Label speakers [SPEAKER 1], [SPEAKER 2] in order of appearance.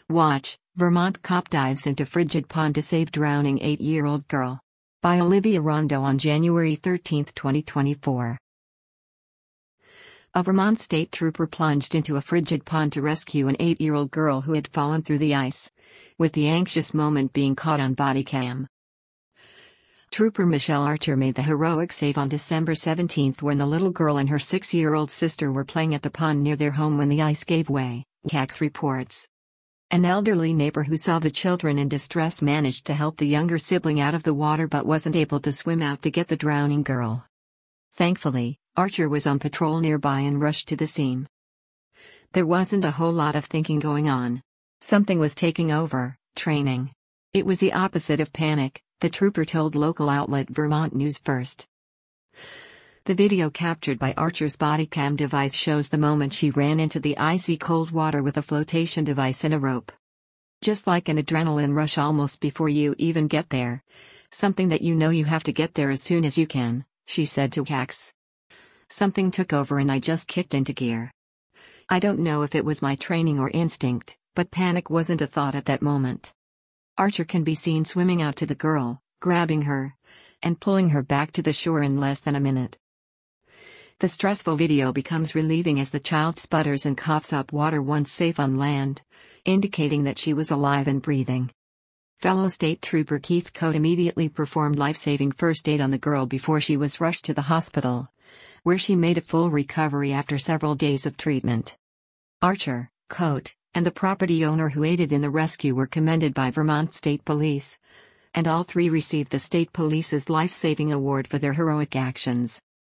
[SPEAKER 1] Watch, Vermont cop dives into frigid pond to save drowning 8-year-old girl. By Olivia Rondo on January 13, 2024. A Vermont state trooper plunged into a frigid pond to rescue an 8-year-old girl who had fallen through the ice, with the anxious moment being caught on body cam. Trooper Michelle Archer made the heroic save on December 17 when the little girl and her 6-year-old sister were playing at the pond near their home when the ice gave way, KAX reports. An elderly neighbor who saw the children in distress managed to help the younger sibling out of the water but wasn't able to swim out to get the drowning girl. Thankfully, Archer was on patrol nearby and rushed to the scene. There wasn't a whole lot of thinking going on. Something was taking over: training. It was the opposite of panic, the trooper told local outlet Vermont News First. The video captured by Archer's body cam device shows the moment she ran into the icy cold water with a flotation device and a rope. Just like an adrenaline rush almost before you even get there. Something that you know you have to get there as soon as you can, she said to KAX. Something took over and I just kicked into gear. I don't know if it was my training or instinct, but panic wasn't a thought at that moment. Archer can be seen swimming out to the girl, grabbing her, and pulling her back to the shore in less than a minute. The stressful video becomes relieving as the child sputters and coughs up water once safe on land, indicating that she was alive and breathing. Fellow State Trooper Keith Cote immediately performed life-saving first aid on the girl before she was rushed to the hospital, where she made a full recovery after several days of treatment. Archer, Cote, and the property owner who aided in the rescue were commended by Vermont State Police, and all three received the state police's life-saving award for their heroic actions.